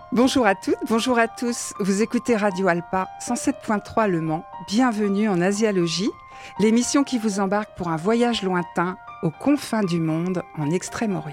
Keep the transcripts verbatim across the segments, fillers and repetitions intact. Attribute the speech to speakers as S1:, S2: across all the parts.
S1: Bonjour à toutes, bonjour à tous. Vous écoutez Radio Alpa cent sept virgule trois Le Mans. Bienvenue en Asialogie, l'émission qui vous embarque pour un voyage lointain aux confins du monde en Extrême-Orient.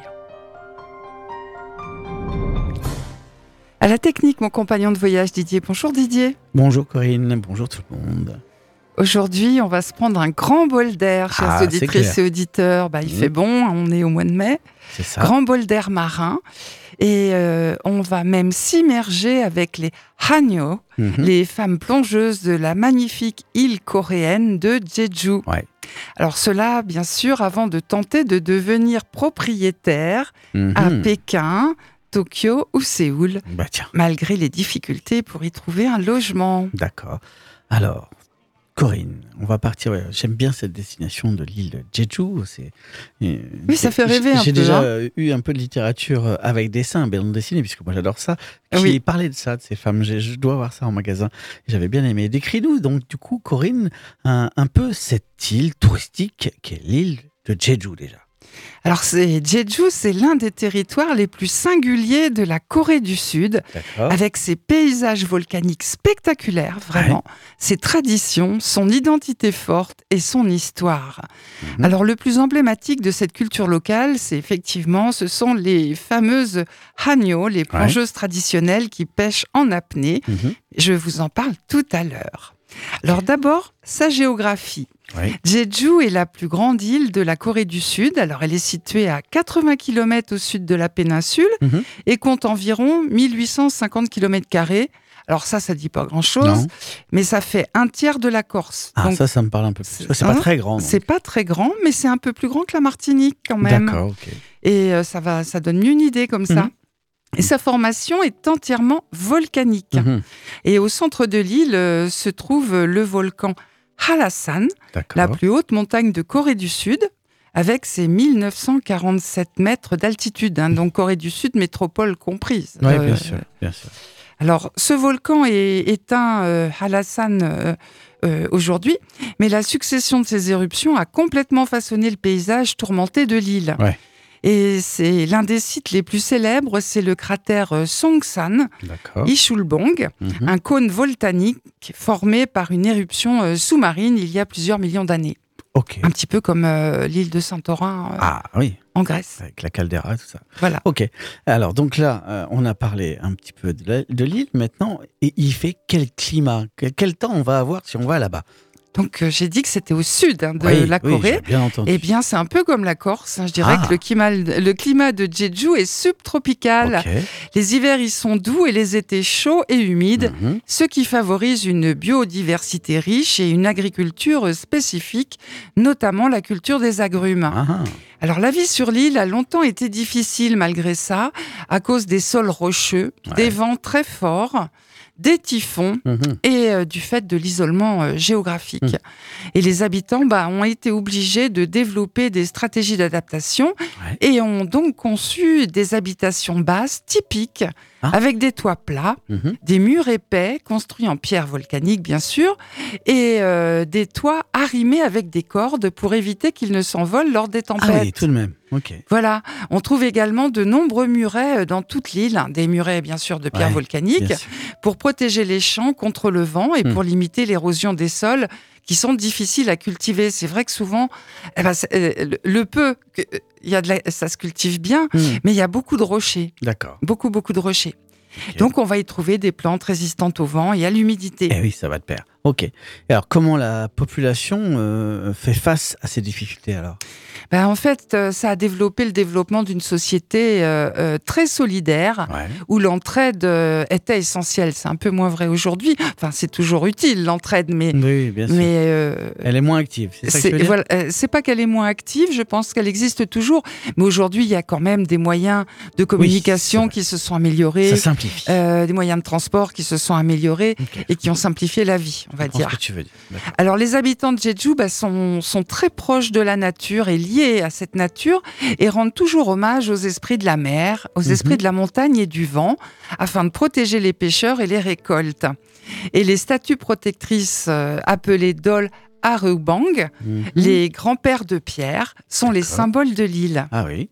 S1: À la technique, mon compagnon de voyage Didier. Bonjour Didier.
S2: Bonjour Corinne, bonjour tout le monde.
S1: Aujourd'hui, on va se prendre un grand bol d'air, chers
S2: Ah,
S1: auditrices et auditeurs. Bah, il mmh. fait bon, on est au mois de mai.
S2: C'est ça.
S1: Grand bol d'air marin. Et euh, on va même s'immerger avec les Hanyo, mmh. les femmes plongeuses de la magnifique île coréenne de Jeju.
S2: Ouais.
S1: Alors cela, bien sûr, avant de tenter de devenir propriétaire mmh. à Pékin, Tokyo ou Séoul,
S2: bah, tiens.
S1: malgré les difficultés pour y trouver un logement.
S2: D'accord. Alors, Corinne, on va partir. Ouais, j'aime bien cette destination de l'île de Jeju. C'est,
S1: euh, oui, ça fait rêver un
S2: j'ai
S1: peu.
S2: J'ai déjà
S1: hein.
S2: eu un peu de littérature avec dessin, bande dessinée, puisque moi j'adore ça. Qui
S1: oui.
S2: parlait de ça, de ces femmes. Je, je dois avoir ça en magasin. J'avais bien aimé. Décris-nous donc, du coup, Corinne, un, un peu cette île touristique qui est l'île de Jeju déjà.
S1: Alors, c'est, Jeju, c'est l'un des territoires les plus singuliers de la Corée du Sud,
S2: D'accord.
S1: avec ses paysages volcaniques spectaculaires, vraiment, ouais. ses traditions, son identité forte et son histoire. Mmh. Alors, le plus emblématique de cette culture locale, c'est effectivement, ce sont les fameuses Hanyo, les plongeuses ouais. traditionnelles qui pêchent en apnée. Mmh. Je vous en parle tout à l'heure. Alors d'abord, sa géographie. Oui. Jeju est la plus grande île de la Corée du Sud. Alors elle est située à quatre-vingts kilomètres au sud de la péninsule mm-hmm. et compte environ mille huit cent cinquante kilomètres carrés. Alors ça, ça dit pas grand-chose, mais ça fait un tiers de la Corse.
S2: Ah,
S1: donc,
S2: ça, ça me parle un peu plus. C'est, c'est hein, pas très grand. Donc.
S1: C'est pas très grand, mais c'est un peu plus grand que la Martinique quand même.
S2: D'accord, ok.
S1: Et euh, ça va, ça donne une idée comme mm-hmm. ça. Et sa formation est entièrement volcanique. Mmh. Et au centre de l'île euh, se trouve le volcan Hallasan, D'accord. la plus haute montagne de Corée du Sud, avec ses mille neuf cent quarante-sept mètres d'altitude. Hein, donc Corée du Sud, métropole comprise.
S2: Oui,
S1: euh,
S2: bien sûr, bien sûr.
S1: Alors, ce volcan est éteint, euh, Hallasan, euh, euh, aujourd'hui, mais la succession de ses éruptions a complètement façonné le paysage tourmenté de l'île. Ouais. Et c'est l'un des sites les plus célèbres, c'est le cratère Songsan, Ichulbong, mm-hmm. un cône volcanique formé par une éruption sous-marine il y a plusieurs millions d'années.
S2: Okay.
S1: Un petit peu comme euh, l'île de Saint-Orin euh,
S2: ah, oui.
S1: en Grèce.
S2: Avec la caldeira et tout ça.
S1: Voilà.
S2: Ok. Alors, donc là, euh, on a parlé un petit peu de, la, de l'île maintenant. Et il fait quel climat ? Quel, quel temps on va avoir si on va là-bas ?
S1: Donc, euh, j'ai dit que c'était au sud hein, de
S2: oui,
S1: la Corée.
S2: Oui, j'ai bien entendu.
S1: Eh bien, c'est un peu comme la Corse. Hein. Je dirais ah. que le climat, le climat de Jeju est subtropical. Okay. Les hivers y sont doux et les étés chauds et humides, mm-hmm. ce qui favorise une biodiversité riche et une agriculture spécifique, notamment la culture des agrumes. Ah. Alors, la vie sur l'île a longtemps été difficile malgré ça, à cause des sols rocheux, ouais. des vents très forts, des typhons mmh. et euh, du fait de l'isolement euh, géographique. Mmh. Et les habitants bah, ont été obligés de développer des stratégies d'adaptation ouais. et ont donc conçu des habitations basses typiques ah. avec des toits plats, mmh. des murs épais construits en pierre volcanique bien sûr et euh, des toits arrimés avec des cordes pour éviter qu'ils ne s'envolent lors des tempêtes.
S2: Ah oui, tout de même. Okay.
S1: Voilà, on trouve également de nombreux murets dans toute l'île, hein, des murets bien sûr de pierre ouais, volcanique, pour protéger les champs contre le vent et mmh. pour limiter l'érosion des sols qui sont difficiles à cultiver. C'est vrai que souvent, eh ben, euh, le, le peu, que, y a de la, ça se cultive bien, mmh. mais il y a beaucoup de rochers.
S2: D'accord.
S1: Beaucoup, beaucoup de rochers. Okay. Donc on va y trouver des plantes résistantes au vent et à l'humidité.
S2: Eh oui, ça va de pair. Ok. Et alors, comment la population euh, fait face à ces difficultés alors ?
S1: Ben, en fait, euh, ça a développé le développement d'une société euh, euh, très solidaire, ouais. où l'entraide euh, était essentielle. C'est un peu moins vrai aujourd'hui. Enfin, c'est toujours utile, l'entraide, mais...
S2: Oui, bien sûr.
S1: Mais, euh,
S2: elle est moins active, c'est ça que
S1: c'est,
S2: tu veux dire ?
S1: Voilà, euh, c'est pas qu'elle est moins active, je pense qu'elle existe toujours. Mais aujourd'hui, il y a quand même des moyens de communication oui, qui se sont améliorés.
S2: Ça simplifie.
S1: Euh, des moyens de transport qui se sont améliorés okay. et qui ont simplifié la vie, on va
S2: je
S1: dire.
S2: Ce que tu veux dire.
S1: Alors, les habitants de Jeju bah, sont, sont très proches de la nature et liés à cette nature et rendent toujours hommage aux esprits de la mer, aux mm-hmm. esprits de la montagne et du vent, afin de protéger les pêcheurs et les récoltes. Et les statues protectrices euh, appelées Dol Arubang, mm-hmm. les grands-pères de pierre, sont D'accord. les symboles de l'île.
S2: Ah oui.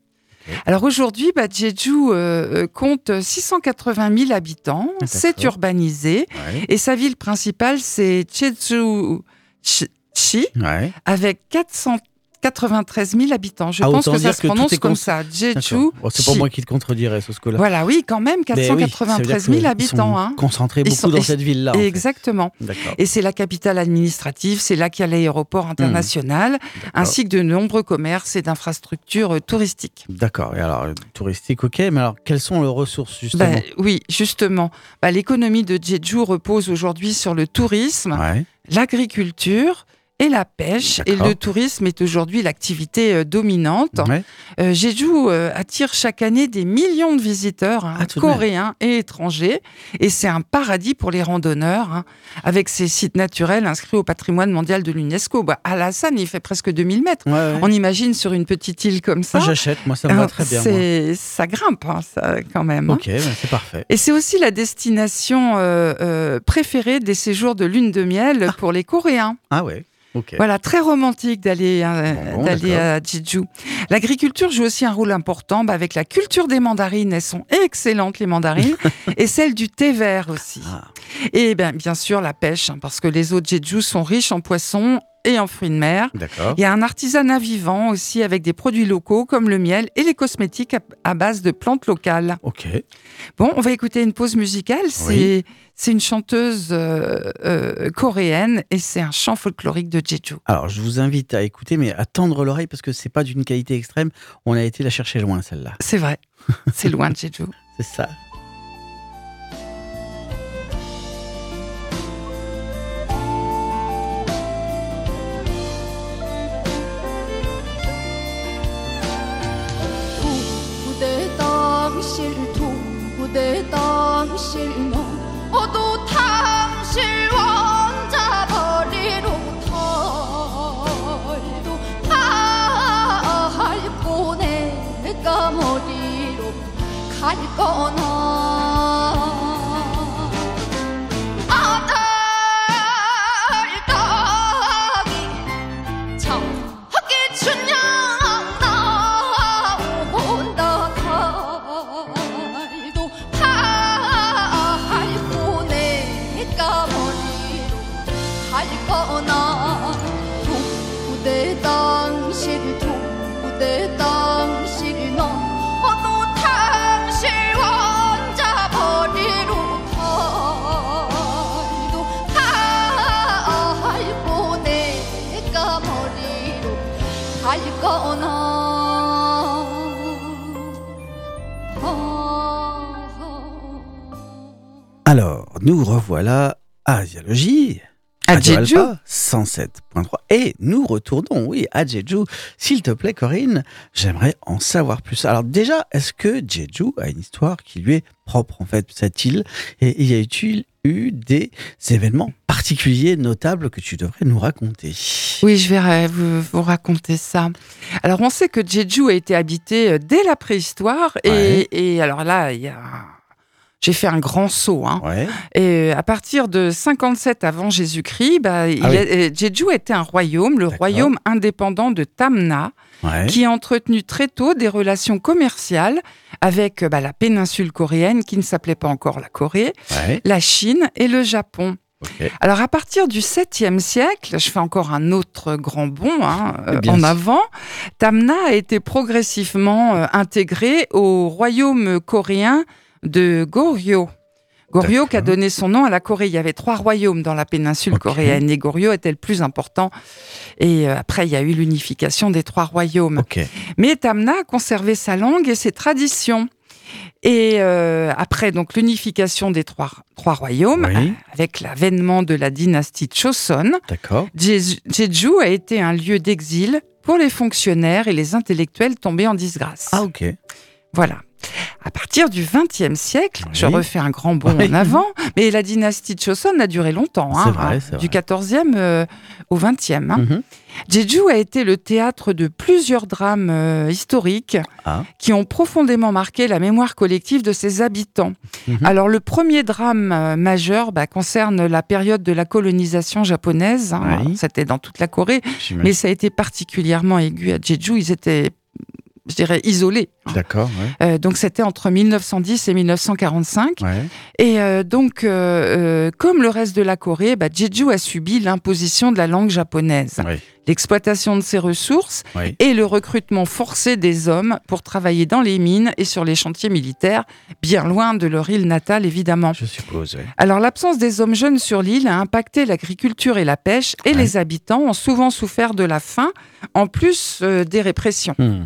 S2: Okay.
S1: Alors aujourd'hui, bah, Jeju euh, compte six cent quatre-vingt mille habitants,
S2: D'accord.
S1: c'est urbanisé,
S2: Ouais.
S1: et sa ville principale, c'est Jeju-chi,
S2: Ouais.
S1: avec quatre cent quatre-vingt-treize mille habitants. Je
S2: Ah,
S1: pense
S2: autant
S1: que ça
S2: dire
S1: se
S2: que tout
S1: prononce
S2: est
S1: comme
S2: con-
S1: ça, Jeju.
S2: Bon, c'est pas moi qui te contredirais sur ce coup-là.
S1: Voilà, oui, quand même, quatre cent quatre-vingt-treize mille habitants. Hein.
S2: Concentrés
S1: Ils
S2: beaucoup
S1: sont-
S2: dans
S1: et-
S2: cette ville-là. en fait.
S1: Exactement.
S2: D'accord.
S1: Et c'est la capitale administrative, c'est là qu'il y a l'aéroport international,
S2: D'accord.
S1: ainsi que de nombreux commerces et d'infrastructures euh, touristiques.
S2: D'accord. Et alors, euh, touristique, ok, mais alors, quelles sont les ressources, justement?
S1: Bah, oui, justement. Bah, l'économie de Jeju repose aujourd'hui sur le tourisme,
S2: Ouais.
S1: l'agriculture et la pêche. Et
S2: D'accord.
S1: le tourisme est aujourd'hui l'activité euh, dominante.
S2: Ouais.
S1: Euh, Jeju euh, attire chaque année des millions de visiteurs, hein,
S2: Ah, tout de même.
S1: coréens et étrangers. Et c'est un paradis pour les randonneurs, hein, avec ses sites naturels inscrits au patrimoine mondial de l'UNESCO. Bah, Alassane, il fait presque deux mille mètres.
S2: Ouais, ouais.
S1: On imagine sur une petite île comme ça.
S2: Moi, j'achète, moi, ça me va
S1: euh,
S2: très bien. moi.
S1: c'est- ça grimpe, hein, ça, quand même. hein.
S2: Ok, ben, c'est parfait.
S1: Et c'est aussi la destination euh, euh, préférée des séjours de lune de miel pour les Coréens.
S2: Ah ouais, ok.
S1: Voilà, très romantique d'aller euh,
S2: Bon,
S1: d'aller
S2: d'accord.
S1: à Jeju. L'agriculture joue aussi un rôle important bah, avec la culture des mandarines. Elles sont excellentes, les mandarines, et celle du thé vert aussi.
S2: Ah,
S1: Et ben, bien sûr, la pêche, hein, parce que les eaux de Jeju sont riches en poissons et en fruits de mer.
S2: d'accord.
S1: Il y a un artisanat vivant aussi avec des produits locaux comme le miel et les cosmétiques à, à base de plantes locales.
S2: Ok.
S1: Bon, on va écouter une pause musicale. C'est
S2: Oui.
S1: c'est une chanteuse euh, euh, coréenne et c'est un chant folklorique de Jeju.
S2: Alors, je vous invite à écouter, mais à tendre l'oreille parce que c'est pas d'une qualité extrême. On a été la chercher loin, celle-là.
S1: C'est vrai, c'est loin de Jeju.
S2: C'est ça.
S3: 두부대 당실 두부대 당실 너어도 당실 원자 버리로 털도 밟고 내가 머리로 갈 거나 아들 딸이 저기 춘향 나온다 칼도 밟고 내가 머리로 갈 거나 두부대 당실 두부대 당실 너도 당실 원자 버리로 털도 밟고 내가 머리로 갈 거나
S2: Alors, nous revoilà à Asialogie.
S1: À
S2: Radio
S1: Jeju.
S2: Alpha cent sept point trois. Et nous retournons, oui, à Jeju. S'il te plaît, Corinne, j'aimerais en savoir plus. Alors déjà, est-ce que Jeju a une histoire qui lui est propre, en fait, cette île? Et y a-t-il eu des événements particuliers, notables, que tu devrais nous raconter?
S1: Oui, je vais vous, vous raconter ça. Alors, on sait que Jeju a été habité euh, dès la préhistoire. Et,
S2: Ouais.
S1: et alors là, il y a... j'ai fait un grand saut. Hein.
S2: Ouais,
S1: Et à partir de cinquante-sept avant Jésus-Christ, bah, il
S2: Ah oui.
S1: a- euh, Jeju était un royaume, le
S2: D'accord.
S1: royaume indépendant de Tamna,
S2: ouais.
S1: qui a entretenu très tôt des relations commerciales avec euh, bah, la péninsule coréenne, qui ne s'appelait pas encore la Corée,
S2: Ouais,
S1: la Chine et le Japon.
S2: ok.
S1: Alors à partir du septième siècle, je fais encore un autre grand bond hein, euh,
S2: Bien
S1: en
S2: sûr.
S1: avant, Tamna a été progressivement euh, intégré au royaume coréen de Goryeo. Goryeo qui a
S2: D'accord.
S1: donné son nom à la Corée. Il y avait trois royaumes dans la péninsule
S2: Ok.
S1: coréenne et Goryeo était le plus important. Et euh, après, il y a eu l'unification des trois royaumes.
S2: Ok.
S1: Mais Tamna a conservé sa langue et ses traditions. Et euh, après donc l'unification des trois, trois royaumes,
S2: Oui.
S1: euh, avec l'avènement de la dynastie Choson,
S2: D'accord.
S1: Jeju Jeju a été un lieu d'exil pour les fonctionnaires et les intellectuels tombés en disgrâce.
S2: Ah, ok.
S1: Voilà. À partir du vingtième siècle,
S2: Oui.
S1: je refais un grand bond
S2: Oui.
S1: en avant, mais la dynastie Choson a duré longtemps,
S2: C'est
S1: hein,
S2: vrai,
S1: hein,
S2: c'est
S1: du
S2: vrai.
S1: quatorzième euh, au vingtième. Hein.
S2: Mhm.
S1: Jeju a été le théâtre de plusieurs drames euh, historiques
S2: Ah.
S1: qui ont profondément marqué la mémoire collective de ses habitants.
S2: Mhm.
S1: Alors le premier drame euh, majeur bah, concerne la période de la colonisation japonaise. Hein.
S2: Oui.
S1: C'était dans toute la Corée,
S2: J'imagine.
S1: mais ça a été particulièrement aigu à Jeju. Ils étaient je dirais, isolé.
S2: D'accord. Ouais.
S1: Euh, donc c'était entre mille neuf cent dix et mille neuf cent quarante-cinq.
S2: Ouais.
S1: Et euh, donc, euh, euh, comme le reste de la Corée, bah, Jeju a subi l'imposition de la langue japonaise,
S2: Ouais.
S1: l'exploitation de ses ressources
S2: Ouais.
S1: et le recrutement forcé des hommes pour travailler dans les mines et sur les chantiers militaires, bien loin de leur île natale, évidemment.
S2: Je suppose, oui.
S1: Alors, l'absence des hommes jeunes sur l'île a impacté l'agriculture et la pêche, et
S2: Ouais.
S1: les habitants ont souvent souffert de la faim, en plus euh, des répressions.
S2: Hmm.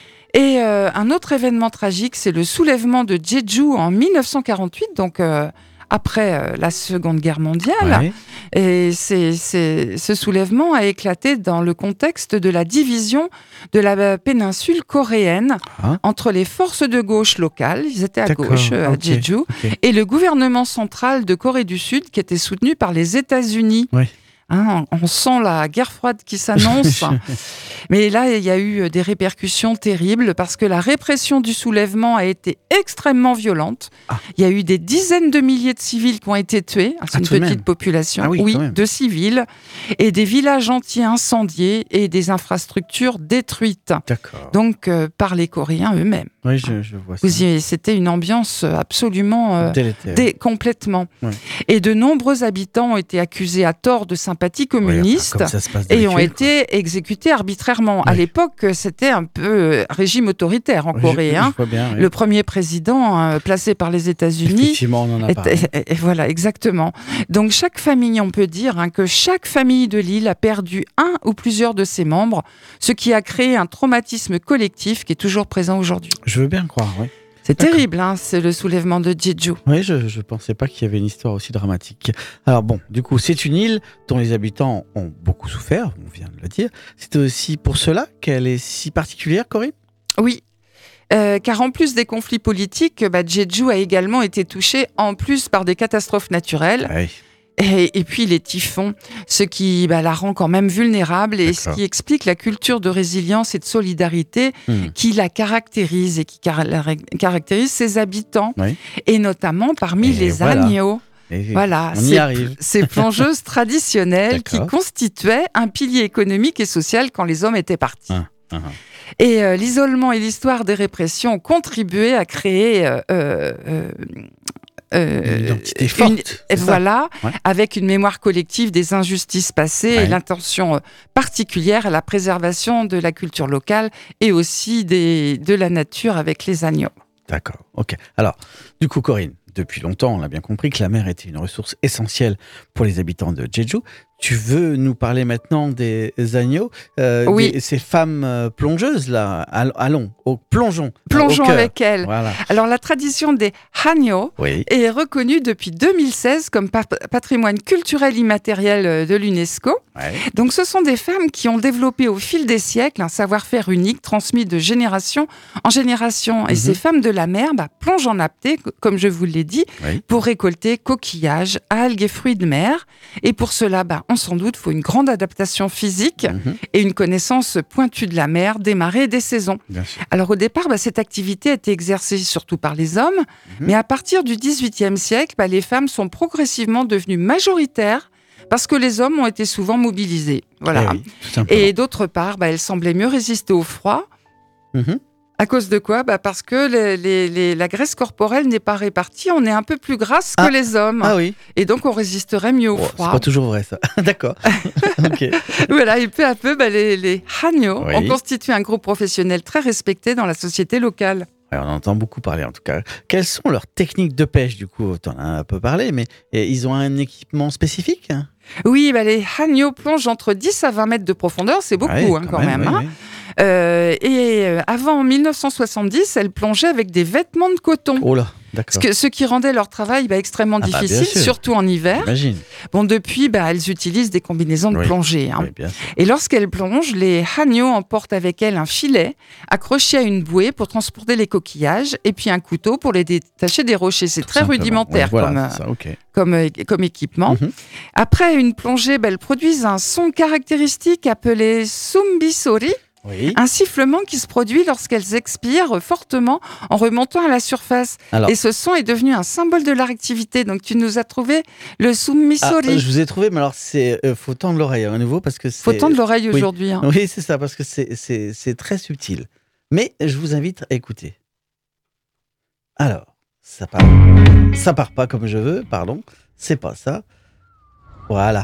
S1: Et euh, un autre événement tragique, c'est le soulèvement de Jeju en mille neuf cent quarante-huit, donc euh, après euh, la Seconde Guerre mondiale.
S2: Ouais.
S1: Et c'est, c'est, ce soulèvement a éclaté dans le contexte de la division de la péninsule coréenne
S2: Ah.
S1: entre les forces de gauche locales, ils étaient à
S2: D'accord,
S1: gauche euh, à
S2: ok,
S1: Jeju,
S2: ok.
S1: et le gouvernement central de Corée du Sud qui était soutenu par les États-Unis.
S2: Oui.
S1: Hein, on sent la guerre froide qui s'annonce. Mais là, il y a eu des répercussions terribles parce que la répression du soulèvement a été extrêmement violente.
S2: Ah.
S1: Il y a eu des dizaines de milliers de civils qui ont été tués. C'est
S2: Ah,
S1: une
S2: tout de
S1: petite
S2: même.
S1: population,
S2: Ah oui, quand même.
S1: de civils, et des villages entiers incendiés et des infrastructures détruites.
S2: D'accord.
S1: Donc, euh, par les Coréens eux-mêmes.
S2: Oui, je, je vois ça.
S1: Vous y- C'était une ambiance absolument euh,
S2: Délétère.
S1: dé- complètement.
S2: Ouais.
S1: Et de nombreux habitants ont été accusés à tort de sympathie
S2: Oui,
S1: communiste.
S2: enfin, comme ça se passe
S1: Et ont
S2: d'habitude, quoi.
S1: été exécutés arbitrairement. À
S2: Oui.
S1: l'époque, c'était un peu euh, régime autoritaire en
S2: Oui,
S1: Corée.
S2: je,
S1: hein.
S2: je vois bien, oui.
S1: Le premier président euh, placé par les États-Unis.
S2: Effectivement, on en a parlé.
S1: était- et, et voilà, exactement. Donc chaque famille, on peut dire hein, que chaque famille de l'île a perdu un ou plusieurs de ses membres, ce qui a créé un traumatisme collectif qui est toujours présent aujourd'hui.
S2: Je veux bien croire, oui.
S1: C'est
S2: D'accord.
S1: terrible, hein, c'est le soulèvement de Jeju.
S2: Oui, je ne pensais pas qu'il y avait une histoire aussi dramatique. Alors bon, du coup, c'est une île dont les habitants ont beaucoup souffert, on vient de le dire. C'est aussi pour cela qu'elle est si particulière, Corinne ?
S1: Oui. Euh, car en plus des conflits politiques, bah, Jeju a également été touché en plus par des catastrophes naturelles
S2: Oui.
S1: et, et puis les typhons, ce qui bah, la rend quand même vulnérable et ce
S2: D'accord.
S1: qui explique la culture de résilience et de solidarité
S2: Hmm.
S1: qui la caractérise et qui car- la ré- caractérise ses habitants,
S2: Oui.
S1: et notamment parmi
S2: Et
S1: les
S2: voilà.
S1: agneaux.
S2: Et
S1: Voilà,
S2: on y
S1: ces,
S2: arrive.
S1: ces plongeuses traditionnelles qui
S2: D'accord.
S1: constituaient un pilier économique et social quand les hommes étaient partis.
S2: Ah, ah, ah.
S1: Et euh, l'isolement et l'histoire des répressions ont contribué à créer euh, euh, euh,
S2: Une identité forte,
S1: une-
S2: c'est
S1: et
S2: ça.
S1: voilà,
S2: Ouais.
S1: avec une mémoire collective des injustices passées
S2: Ouais.
S1: et l'intention euh, particulière à la préservation de la culture locale et aussi des, de la nature avec les agneaux.
S2: D'accord, ok. Alors, du coup, Corinne, depuis longtemps, on a bien compris que la mer était une ressource essentielle pour les habitants de Jeju. Tu veux nous parler maintenant des agneaux, euh,
S1: Oui.
S2: des- ces femmes euh, plongeuses, là. All- Allons, au, plongeons.
S1: Plongeons
S2: au cœur.
S1: avec elles.
S2: Voilà.
S1: Alors la tradition des hanyo
S2: Oui.
S1: est reconnue depuis deux mille seize comme pa- patrimoine culturel immatériel euh, de l'UNESCO.
S2: Ouais.
S1: Donc ce sont des femmes qui ont développé au fil des siècles un savoir-faire unique transmis de génération en génération. Et
S2: Mhm.
S1: ces femmes de la mer bah, plongent en apnée, c- comme je vous l'ai dit,
S2: Oui.
S1: pour récolter coquillages, algues et fruits de mer. Et pour cela, bah, on s'en doute, faut une grande adaptation physique
S2: Mhm.
S1: et une connaissance pointue de la mer, des marées et des saisons.
S2: Bien sûr.
S1: Alors au départ, bah, cette activité a été exercée surtout par les hommes,
S2: Mhm.
S1: mais à partir du dix-huitième siècle, bah, les femmes sont progressivement devenues majoritaires parce que les hommes ont été souvent mobilisés. Voilà.
S2: Eh oui, tout simplement.
S1: Et d'autre part, bah, elles semblaient mieux résister au froid.
S2: Mhm.
S1: À cause de quoi bah Parce que les- les- les- la graisse corporelle n'est pas répartie, on est un peu plus grasse que
S2: Ah.
S1: les hommes.
S2: Ah oui,
S1: Et donc on résisterait mieux au
S2: oh, c'est
S1: froid.
S2: pas toujours vrai ça. D'accord. Ok.
S1: Voilà, et peu à peu, bah, les, les hanyo
S2: Oui.
S1: ont constitué un groupe professionnel très respecté dans la société locale.
S2: Ouais, on en entend beaucoup parler en tout cas. Quelles sont leurs techniques de pêche du coup? Tu en as un peu parlé, mais et ils ont un équipement spécifique hein?
S1: Oui, bah, les hanyo plongent entre dix à vingt mètres de profondeur, c'est beaucoup
S2: Ouais,
S1: hein, quand même.
S2: oui,
S1: hein.
S2: oui.
S1: Euh, et euh, avant mille neuf cent soixante-dix, elles plongeaient avec des vêtements de coton.
S2: Oh là,
S1: Ce,
S2: d'accord.
S1: que, ce qui rendait leur travail bah, extrêmement
S2: Ah bah, bien
S1: difficile,
S2: sûr.
S1: surtout en hiver.
S2: J'imagine.
S1: Bon, depuis, bah, elles utilisent des combinaisons de
S2: Oui.
S1: plongée. hein.
S2: Oui, bien sûr.
S1: Et lorsqu'elles plongent, les hanyo emportent avec elles un filet accroché à une bouée pour transporter les coquillages et puis un couteau pour les détacher des rochers. C'est
S2: Tout
S1: très
S2: simplement.
S1: rudimentaire
S2: Ouais, voilà,
S1: comme, euh,
S2: c'est ça, ok.
S1: comme, euh, comme équipement.
S2: Mhm.
S1: Après une plongée, bah, elles produisent un son caractéristique appelé sumbisori,
S2: Oui.
S1: un sifflement qui se produit lorsqu'elles expirent fortement en remontant à la surface.
S2: Alors,
S1: Et ce son est devenu un symbole de leur activité. Donc tu nous as trouvé le
S2: ah,
S1: sumbisori.
S2: je vous ai trouvé, mais alors c'est euh, faut tendre l'oreille hein, à nouveau parce que c'est.
S1: Faut tendre l'oreille
S2: Oui.
S1: aujourd'hui. hein.
S2: Oui, c'est ça, parce que c'est c'est c'est très subtil. Mais je vous invite à écouter. Alors, ça part, ça part pas comme je veux, pardon. C'est pas ça. Voilà.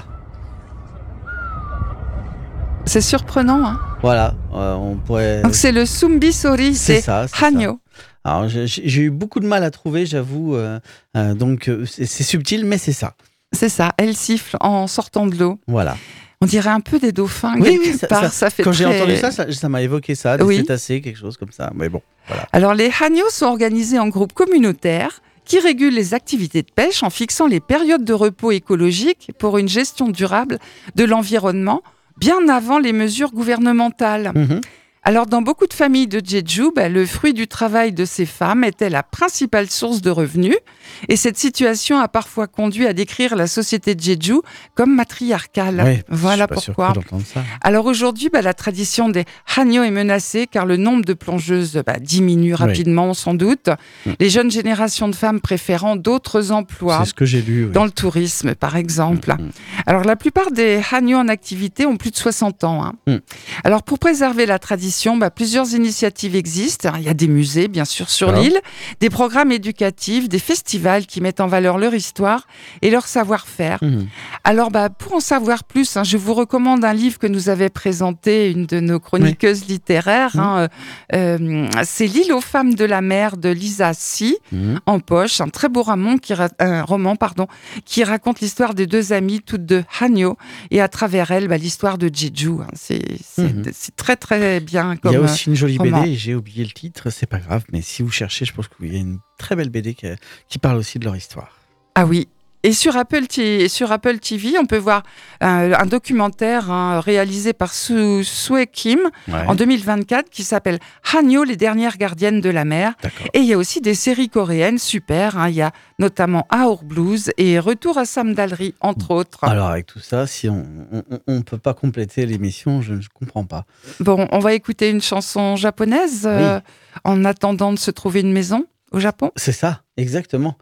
S1: C'est surprenant, hein.
S2: Voilà, euh, on pourrait...
S1: Donc c'est le Sumbi Sori, c'est,
S2: c'est ça, c'est
S1: Hanyo.
S2: ça. Alors j'ai, j'ai eu beaucoup de mal à trouver, j'avoue. Euh, euh, donc euh, c'est, c'est subtil, mais c'est ça.
S1: C'est ça, elle siffle en sortant de l'eau.
S2: Voilà.
S1: On dirait un peu des dauphins,
S2: Oui,
S1: quelque
S2: oui, ça,
S1: part.
S2: ça,
S1: Ça fait
S2: quand
S1: très...
S2: j'ai entendu ça, ça, ça m'a évoqué ça, des
S1: Oui.
S2: cétacés, quelque chose comme ça. Mais bon, voilà.
S1: Alors les Hanyo sont organisés en groupes communautaires qui régulent les activités de pêche en fixant les périodes de repos écologiques pour une gestion durable de l'environnement, bien avant les mesures gouvernementales.
S2: Mm-hmm.
S1: Alors, dans beaucoup de familles de Jeju, bah, le fruit du travail de ces femmes était la principale source de revenus. Et cette situation a parfois conduit à décrire la société de Jeju comme matriarcale.
S2: Oui,
S1: voilà
S2: je suis
S1: pourquoi.
S2: pas sûr d'entendre ça.
S1: Alors aujourd'hui, bah, la tradition des Hanyo est menacée car le nombre de plongeuses bah, diminue rapidement, oui. sans doute. Mm. Les jeunes générations de femmes préférant d'autres emplois.
S2: C'est ce que j'ai lu. Oui.
S1: Dans le tourisme, par exemple. Mm. Alors, la plupart des Hanyo en activité ont plus de soixante ans. Hein. Mm. Alors, pour préserver la tradition, Bah, plusieurs initiatives existent. Il y a des musées, bien sûr, sur ah. l'île, des programmes éducatifs, des festivals qui mettent en valeur leur histoire et leur savoir-faire. Mmh. Alors, bah, pour en savoir plus, hein, je vous recommande un livre que nous avait présenté une de nos chroniqueuses oui. littéraires. Mmh. Hein, euh, c'est L'île aux femmes de la mer de Lisa Si, mmh. en poche. Un très beau roman qui, ra- un roman, pardon, qui raconte l'histoire des deux amies, toutes deux Hanyo, et à travers elles, bah, l'histoire de Jeju. Hein. C'est, c'est, mmh. c'est très, très bien. Comme,
S2: il y a aussi une jolie
S1: roman.
S2: B D, j'ai oublié le titre, c'est pas grave, mais si vous cherchez, je pense qu'il y a une très belle B D qui, qui parle aussi de leur histoire.
S1: Ah oui. Et sur Apple, t- sur Apple T V, on peut voir un, un documentaire hein, réalisé par Sue Kim ouais. en deux mille vingt-quatre qui s'appelle Hanyo, les dernières gardiennes de la mer. D'accord. Et il y a aussi des séries coréennes super. Hein, il y a notamment Our Blues et Retour à Samdalri, entre autres.
S2: Alors avec tout ça, si on ne peut pas compléter l'émission, je ne comprends pas.
S1: Bon, on va écouter une chanson japonaise oui. euh, en attendant de se trouver une maison au Japon.
S2: C'est ça, exactement.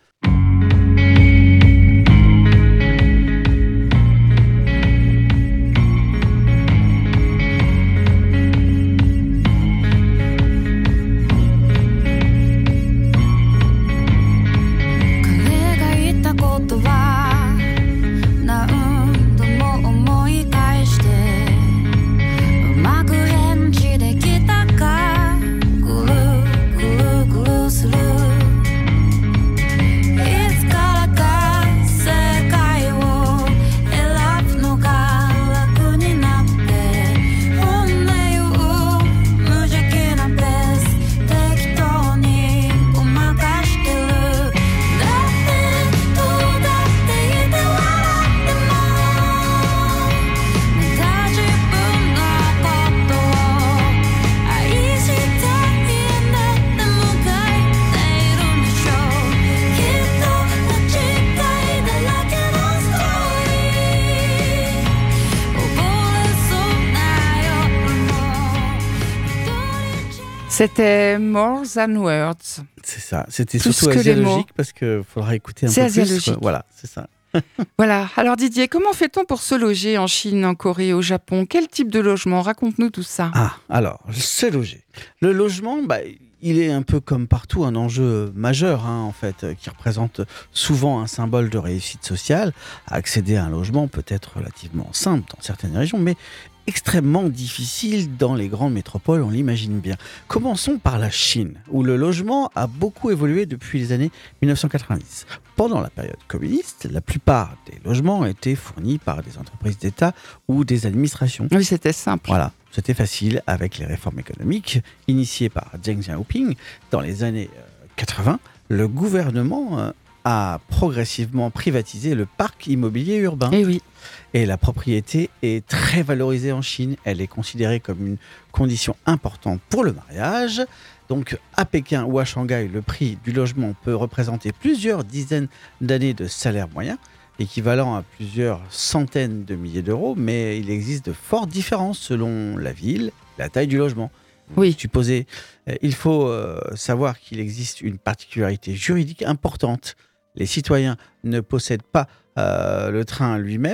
S1: C'était More Than Words.
S2: C'est ça. C'était
S1: Tout
S2: surtout asiologique parce qu'il faudra écouter un
S1: c'est
S2: peu
S1: asiologique.
S2: plus. Voilà, c'est ça.
S1: Voilà. Alors Didier, comment fait-on pour se loger en Chine, en Corée, au Japon ? Quel type de logement ? Raconte-nous tout ça.
S2: Ah, alors, se loger. Le logement, bah, il est un peu comme partout un enjeu majeur, hein, en fait, qui représente souvent un symbole de réussite sociale. Accéder à un logement peut être relativement simple dans certaines régions, mais extrêmement difficile dans les grandes métropoles, on l'imagine bien. Commençons par la Chine, où le logement a beaucoup évolué depuis les années dix-neuf cent quatre-vingt-dix. Pendant la période communiste, la plupart des logements étaient fournis par des entreprises d'État ou des administrations.
S1: Oui, c'était simple.
S2: Voilà, c'était facile avec les réformes économiques initiées par Deng Xiaoping dans les années quatre-vingts. Le gouvernement a progressivement privatisé le parc immobilier urbain.
S1: Et oui.
S2: Et la propriété est très valorisée en Chine. Elle est considérée comme une condition importante pour le mariage. Donc, à Pékin ou à Shanghai, le prix du logement peut représenter plusieurs dizaines d'années de salaire moyen, équivalent à plusieurs centaines de milliers d'euros, mais il existe de fortes différences selon la ville, la taille du logement.
S1: Oui.
S2: Supposez, il faut euh, savoir qu'il existe une particularité juridique importante. Les citoyens ne possèdent pas euh, le train lui-même,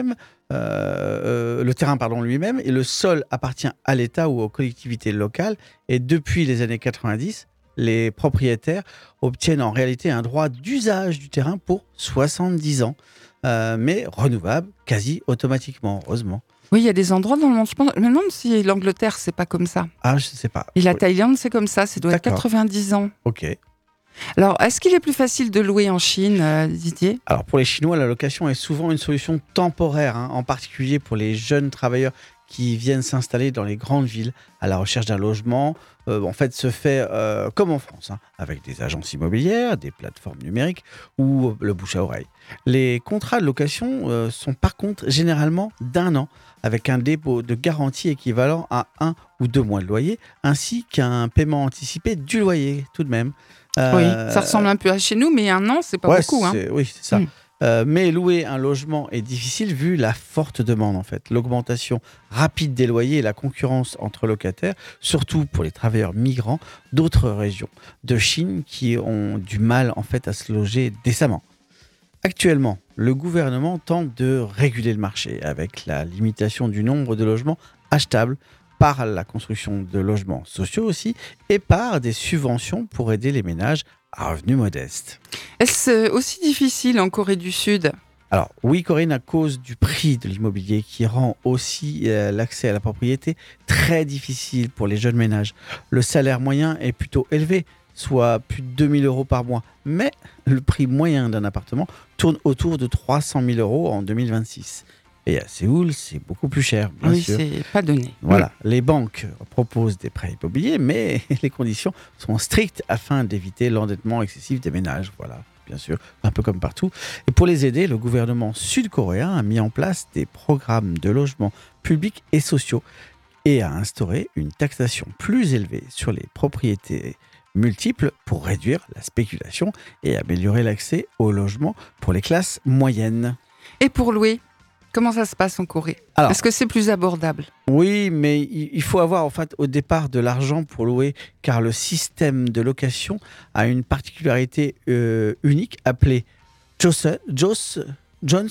S2: euh, le terrain pardon, lui-même, et le sol appartient à l'État ou aux collectivités locales. Et depuis les années quatre-vingt-dix, les propriétaires obtiennent en réalité un droit d'usage du terrain pour soixante-dix ans, euh, mais renouvelable quasi automatiquement, heureusement.
S1: Oui, il y a des endroits dans le monde. Je, pense, je me demande si l'Angleterre, c'est pas comme ça.
S2: Ah, je ne sais pas.
S1: Et la
S2: Oui.
S1: Thaïlande, c'est comme ça. Ça doit être
S2: D'accord.
S1: quatre-vingt-dix ans.
S2: Ok.
S1: Alors, est-ce qu'il est plus facile de louer en Chine, euh, Didier ?
S2: Alors pour les Chinois, la location est souvent une solution temporaire, hein, en particulier pour les jeunes travailleurs qui viennent s'installer dans les grandes villes à la recherche d'un logement. Euh, en fait, se fait euh, comme en France, hein, avec des agences immobilières, des plateformes numériques ou le bouche à oreille. Les contrats de location euh, sont par contre généralement d'un an, avec un dépôt de garantie équivalent à un ou deux mois de loyer, ainsi qu'un paiement anticipé du loyer tout de même. Euh,
S1: Oui, ça ressemble un peu à chez nous, mais un an, c'est pas
S2: ouais,
S1: beaucoup. Hein.
S2: c'est- Oui, c'est ça.
S1: Mm.
S2: Euh, mais louer un logement est difficile vu la forte demande en fait. L'augmentation rapide des loyers et la concurrence entre locataires, surtout pour les travailleurs migrants d'autres régions de Chine qui ont du mal en fait à se loger décemment. Actuellement, le gouvernement tente de réguler le marché avec la limitation du nombre de logements achetables, par la construction de logements sociaux aussi et par des subventions pour aider les ménages à revenus modestes.
S1: Est-ce aussi difficile en Corée du Sud ?
S2: Alors oui, Corinne, à cause du prix de l'immobilier qui rend aussi euh, l'accès à la propriété très difficile pour les jeunes ménages. Le salaire moyen est plutôt élevé, soit plus de deux mille euros par mois. Mais le prix moyen d'un appartement tourne autour de trois cent mille euros en deux mille vingt-six. Et à Séoul, c'est beaucoup plus cher, bien
S1: oui,
S2: sûr.
S1: c'est pas donné.
S2: Voilà, les banques proposent des prêts immobiliers, mais les conditions sont strictes afin d'éviter l'endettement excessif des ménages. Voilà, bien sûr, un peu comme partout. Et pour les aider, le gouvernement sud-coréen a mis en place des programmes de logement publics et sociaux et a instauré une taxation plus élevée sur les propriétés multiples pour réduire la spéculation et améliorer l'accès au logement pour les classes moyennes.
S1: Et pour louer ? Comment ça se passe en Corée ?
S2: Alors,
S1: Est-ce que c'est plus abordable ?
S2: Oui, mais il faut avoir en fait au départ de l'argent pour louer, car le système de location a une particularité euh, unique appelée Joss, Joss, Jones.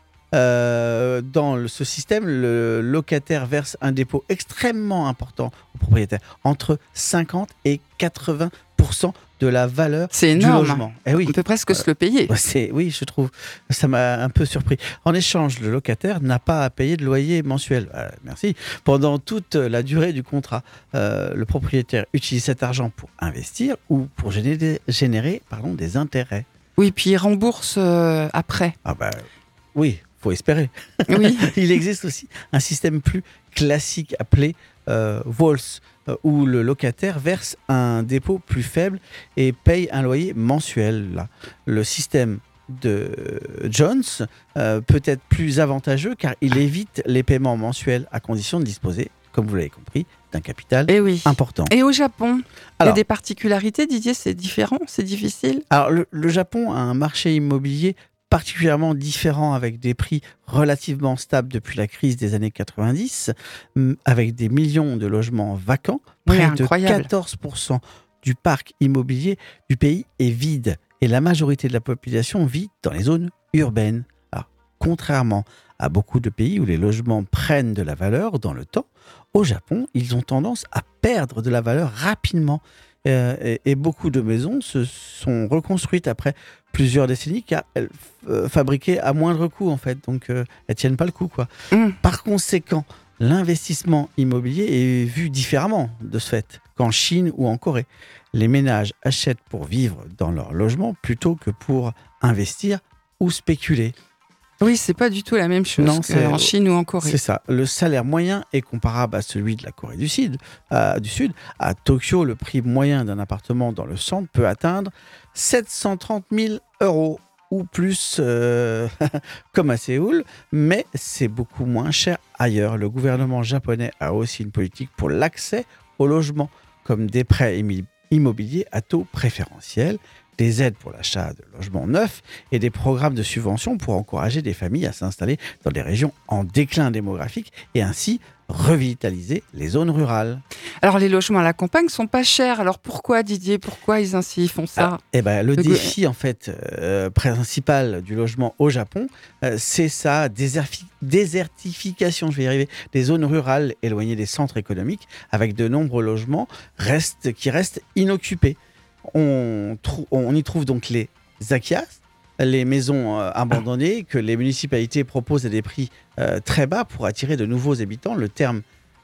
S2: Euh, dans le- ce système, le locataire verse un dépôt extrêmement important au propriétaire, entre cinquante et quatre-vingts pour cent de la valeur
S1: C'est
S2: du
S1: énorme.
S2: logement. Eh oui.
S1: On peut presque se le payer.
S2: Bah, c'est, oui, je trouve. Ça m'a un peu surpris. En échange, le locataire n'a pas à payer de loyer mensuel. Euh, merci. Pendant toute la durée du contrat, euh, le propriétaire utilise cet argent pour investir ou pour générer, générer pardon, des intérêts.
S1: Oui, puis il rembourse euh, après.
S2: Ah bah oui, faut espérer.
S1: Oui.
S2: Il existe aussi un système plus classique appelé euh, Vols, euh, où le locataire verse un dépôt plus faible et paye un loyer mensuel. Là. Le système de Jones euh, peut être plus avantageux car il évite les paiements mensuels à condition de disposer, comme vous l'avez compris, d'un capital
S1: Et oui.
S2: important.
S1: Et au Japon, il y a
S2: Alors,
S1: des particularités, Didier, c'est différent, c'est difficile.
S2: alors le, le Japon a un marché immobilier particulièrement différent avec des prix relativement stables depuis la crise des années quatre-vingt-dix, m- avec des millions de logements vacants.
S1: Oui,
S2: Près de
S1: incroyable.
S2: quatorze pour cent du parc immobilier du pays est vide et la majorité de la population vit dans les zones urbaines. Alors, contrairement à beaucoup de pays où les logements prennent de la valeur dans le temps, au Japon, ils ont tendance à perdre de la valeur rapidement. Euh, et, et beaucoup de maisons se sont reconstruites après plusieurs décennies car elles euh, fabriquaient à moindre coût en fait, donc euh, elles tiennent pas le coup quoi.
S1: Mm.
S2: Par conséquent, l'investissement immobilier est vu différemment de ce fait qu'en Chine ou en Corée. Les ménages achètent pour vivre dans leur logement plutôt que pour investir ou spéculer.
S1: Oui, c'est pas du tout la même chose
S2: Non, c'est-
S1: qu'en Chine ou en Corée.
S2: C'est ça. Le salaire moyen est comparable à celui de la Corée du Sud. euh, du Sud. À Tokyo, le prix moyen d'un appartement dans le centre peut atteindre sept cent trente mille euros ou plus, euh, comme à Séoul, mais c'est beaucoup moins cher ailleurs. Le gouvernement japonais a aussi une politique pour l'accès au logement, comme des prêts immi- immobiliers à taux préférentiel, des aides pour l'achat de logements neufs et des programmes de subvention pour encourager des familles à s'installer dans des régions en déclin démographique et ainsi revitaliser les zones rurales.
S1: Alors les logements à la campagne sont pas chers. Alors pourquoi Didier, pourquoi ils ainsi font ça?
S2: Ah, eh ben, le
S1: Le
S2: défi en fait euh, principal du logement au Japon, euh, c'est sa déserfi- désertification, je vais y arriver, des zones rurales éloignées des centres économiques, avec de nombreux logements restent, qui restent inoccupés. On, trou- on y trouve donc les zakiyas, les maisons euh, abandonnées que les municipalités proposent à des prix euh, très bas pour attirer de nouveaux habitants. Le terme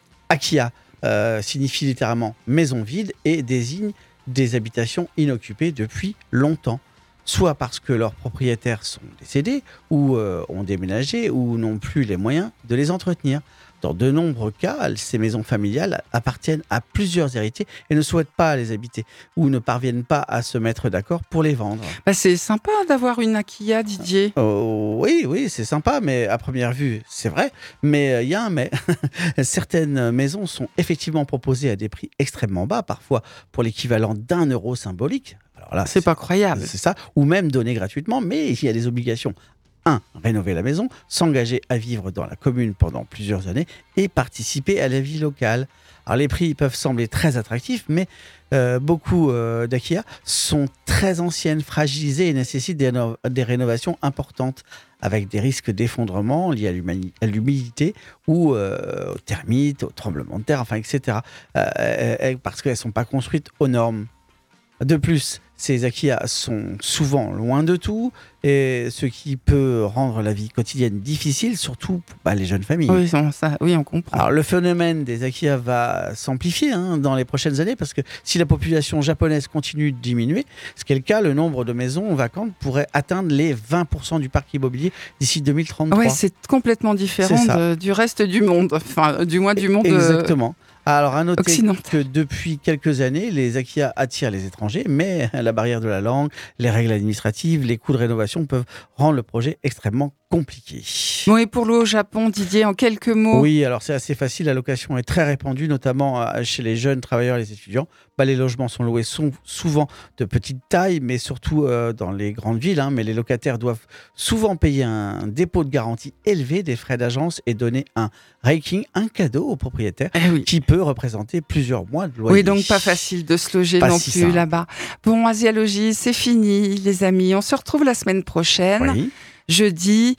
S2: akiya euh, signifie littéralement maison vide et désigne des habitations inoccupées depuis longtemps, soit parce que leurs propriétaires sont décédés ou euh, ont déménagé ou n'ont plus les moyens de les entretenir. Dans de nombreux cas, ces maisons familiales appartiennent à plusieurs héritiers et ne souhaitent pas les habiter ou ne parviennent pas à se mettre d'accord pour les vendre.
S1: Bah, c'est sympa d'avoir une Akiya, Didier.
S2: Oh, oui, oui, c'est sympa, mais à première vue, c'est vrai. Mais il y a un mais. Certaines maisons sont effectivement proposées à des prix extrêmement bas, parfois pour l'équivalent d'un euro symbolique. Alors là,
S1: C'est pas croyable.
S2: C'est ça, ou même donné gratuitement, mais il y a des obligations. un. Rénover la maison, s'engager à vivre dans la commune pendant plusieurs années et participer à la vie locale. Alors les prix peuvent sembler très attractifs, mais euh, beaucoup euh, d'Akiya sont très anciennes, fragilisées et nécessitent des, réno- des rénovations importantes, avec des risques d'effondrement liés à, l'humani- à l'humidité ou euh, aux termites, aux tremblements de terre, enfin, et cetera. Euh, euh, parce qu'elles ne sont pas construites aux normes. De plus, ces Akiya sont souvent loin de tout, et ce qui peut rendre la vie quotidienne difficile, surtout pour bah, les jeunes familles.
S1: Oui, on, ça, oui, on comprend.
S2: Alors, le phénomène des Akiya va s'amplifier hein, dans les prochaines années, parce que si la population japonaise continue de diminuer, ce qui est le cas, le nombre de maisons vacantes pourrait atteindre les vingt pour cent du parc immobilier d'ici deux mille trente-trois.
S1: Oui, c'est complètement différent
S2: C'est ça.
S1: de- du reste du monde, enfin, du moins du monde euh,
S2: Exactement. Alors, à noter
S1: occidental.
S2: que depuis quelques années, les Akiya attirent les étrangers, mais la barrière de la langue, les règles administratives, les coûts de rénovation peuvent rendre le projet extrêmement compliqué.
S1: Bon, et pour louer au Japon, Didier, en quelques mots.
S2: Oui, alors c'est assez facile, la location est très répandue, notamment euh, chez les jeunes travailleurs et les étudiants. Bah, les logements sont loués sou- souvent de petite taille, mais surtout euh, dans les grandes villes. Hein, mais les locataires doivent souvent payer un dépôt de garantie élevé, des frais d'agence et donner un raking, un cadeau au propriétaire,
S1: Eh oui.
S2: qui peut représenter plusieurs mois de loyer.
S1: Oui, donc pas facile de se loger
S2: Pas
S1: non
S2: si
S1: plus
S2: simple.
S1: là-bas. Bon, Asialogie, c'est fini, les amis. On se retrouve la semaine prochaine,
S2: Oui.
S1: jeudi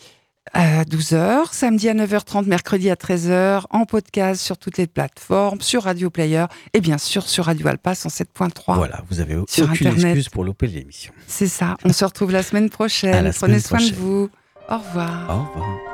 S1: à douze heures, samedi à neuf heures trente, mercredi à treize heures, en podcast sur toutes les plateformes, sur Radio Player et bien sûr sur Radio Alpa cent sept point trois.
S2: Voilà, vous avez
S1: Sur
S2: aucune
S1: Internet.
S2: excuse pour louper l'émission.
S1: C'est ça. On se retrouve la semaine prochaine.
S2: À la
S1: Prenez
S2: semaine
S1: soin de
S2: prochaine.
S1: vous. Au revoir.
S2: Au revoir.